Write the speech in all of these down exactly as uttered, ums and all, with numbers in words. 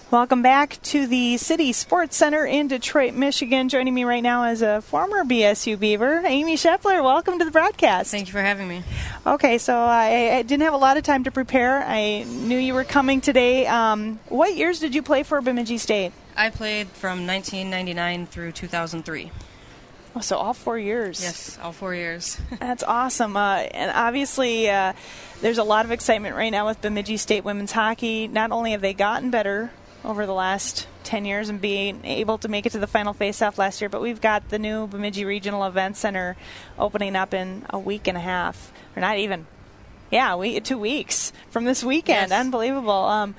Welcome back to the City Sports Center in Detroit, Michigan. Joining me right now is a former B S U Beaver, Amy Schepler. Welcome to the broadcast. Thank you for having me. Okay, so I, I didn't have a lot of time to prepare. I knew you were coming today. Um, what years did you play for Bemidji State? I played from nineteen ninety-nine through two thousand three. Oh, so all four years. Yes, all four years. That's awesome. Uh, and obviously, uh, there's a lot of excitement right now with Bemidji State women's hockey. Not only have they gotten better over the last ten years and being able to make it to the final face-off last year, but we've got the new Bemidji Regional Event Center opening up in a week and a half, or not even, yeah, we, two weeks from this weekend. Yes. Unbelievable. Um,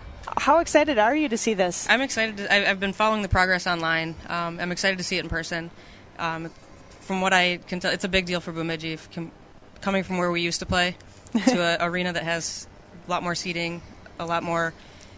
how excited are you to see this? I'm excited. To, I, I've been following the progress online. Um, I'm excited to see it in person. Um, from what I can tell, it's a big deal for Bemidji, if com- coming from where we used to play to an arena that has a lot more seating, a lot more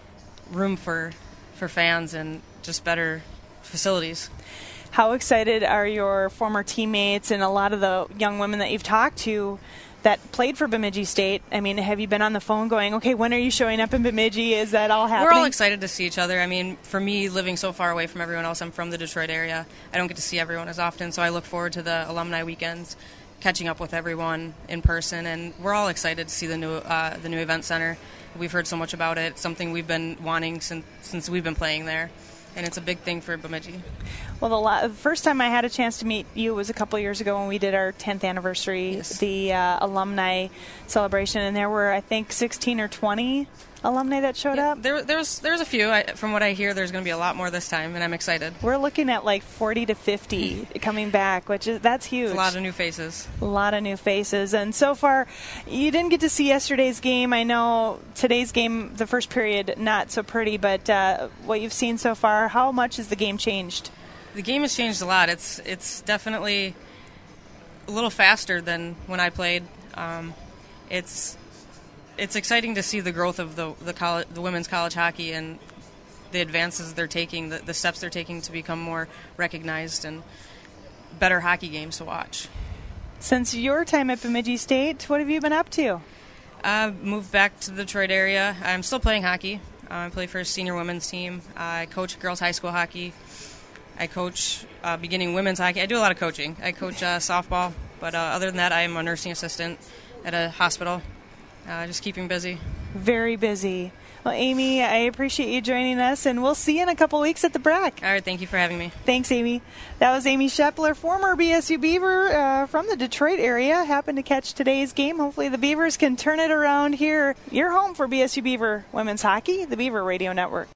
room for for fans, and just better facilities. How excited are your former teammates and a lot of the young women that you've talked to that played for Bemidji State? I mean, have you been on the phone going, okay, when are you showing up in Bemidji? Is that all happening? We're all excited to see each other. I mean, for me, living so far away from everyone else, I'm from the Detroit area. I don't get to see everyone as often, so I look forward to the alumni weekends, catching up with everyone in person, and we're all excited to see the new uh, the new event center. We've heard so much about it. It's something we've been wanting since since we've been playing there, and it's a big thing for Bemidji. Well, the, la- the first time I had a chance to meet you was a couple years ago when we did our tenth anniversary, yes. the uh, alumni celebration, and there were, I think, sixteen or twenty alumni that showed yeah, up. There, there's there's a few. I, from what I hear, there's going to be a lot more this time, and I'm excited. We're looking at like forty to fifty coming back, which is that's huge. It's a lot of new faces. A lot of new faces. And so far, you didn't get to see yesterday's game. I know today's game, the first period, not so pretty, but uh, what you've seen so far, how much has the game changed? The game has changed a lot. It's it's definitely a little faster than when I played. Um, it's it's exciting to see the growth of the the, college, the women's college hockey and the advances they're taking, the, the steps they're taking to become more recognized and better hockey games to watch. Since your time at Bemidji State, what have you been up to? I moved back to the Detroit area. I'm still playing hockey. Uh, I play for a senior women's team. I coach girls high school hockey. I coach uh, beginning women's hockey. I do a lot of coaching. I coach uh, softball, but uh, other than that, I am a nursing assistant at a hospital. Uh, just keeping busy. Very busy. Well, Amy, I appreciate you joining us, and we'll see you in a couple weeks at the Brack. All right, thank you for having me. Thanks, Amy. That was Amy Schepler, former B S U Beaver uh, from the Detroit area. Happened to catch today's game. Hopefully the Beavers can turn it around here. You're home for B S U Beaver women's hockey, the Beaver Radio Network.